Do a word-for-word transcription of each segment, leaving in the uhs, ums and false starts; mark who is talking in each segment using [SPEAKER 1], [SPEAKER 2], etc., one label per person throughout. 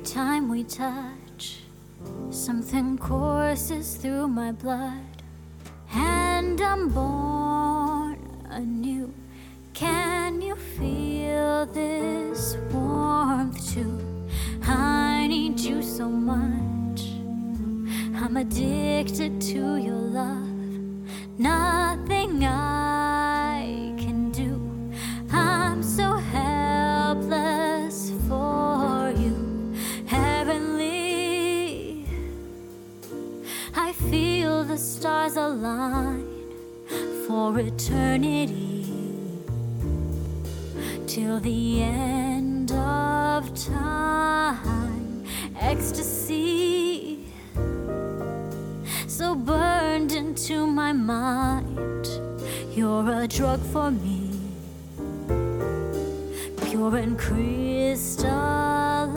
[SPEAKER 1] time we touch, something courses through my blood, and I'm born anew. Can you feel this warmth too? I need you so much. I'm addicted to your love. Nothing I can do. I'm so helpless for you. Heavenly, I feel the stars align for eternity. Till the end of time, ecstasy so burned into my mind. You're a drug for me, pure and crystalline.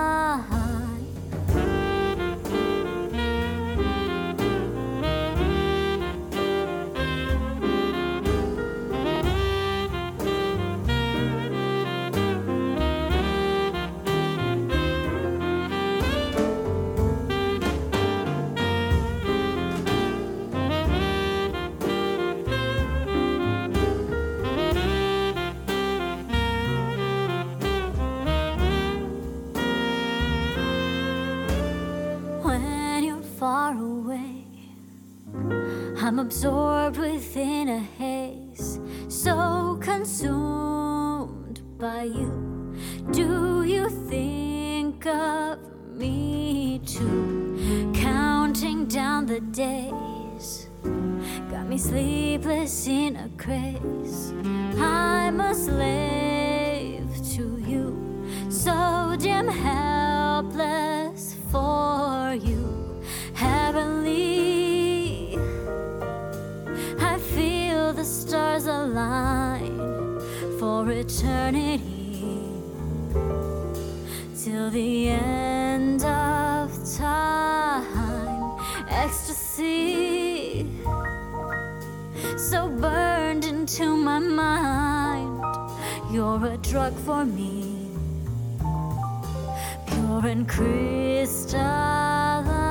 [SPEAKER 1] Far away, I'm absorbed within a haze, so consumed by you. Do you think of me too? Counting down the days, got me sleepless in a craze. I'm a slave to you, so damn helpless for you. Heavenly, I feel the stars align for eternity. Till the end of time, ecstasy so burned into my mind. You're a drug for me, pure and crystalline.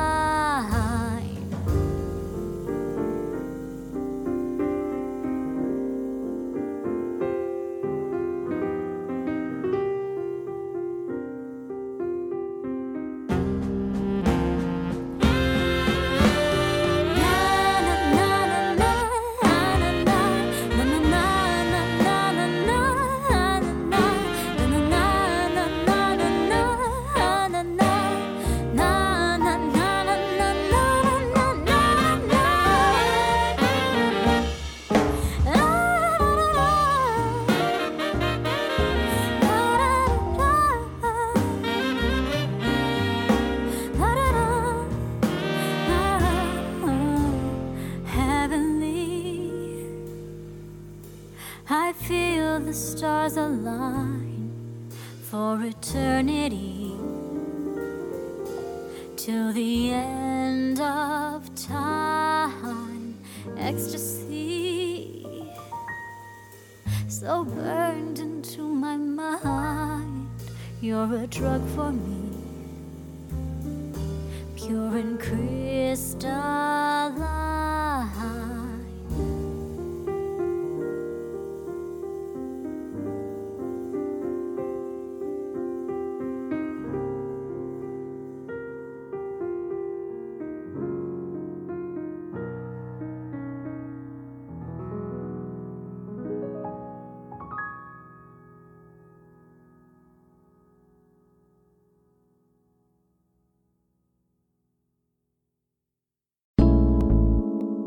[SPEAKER 1] I feel the stars align for eternity. Till the end of time, ecstasy so burned into my mind. You're a drug for me, pure and crystal.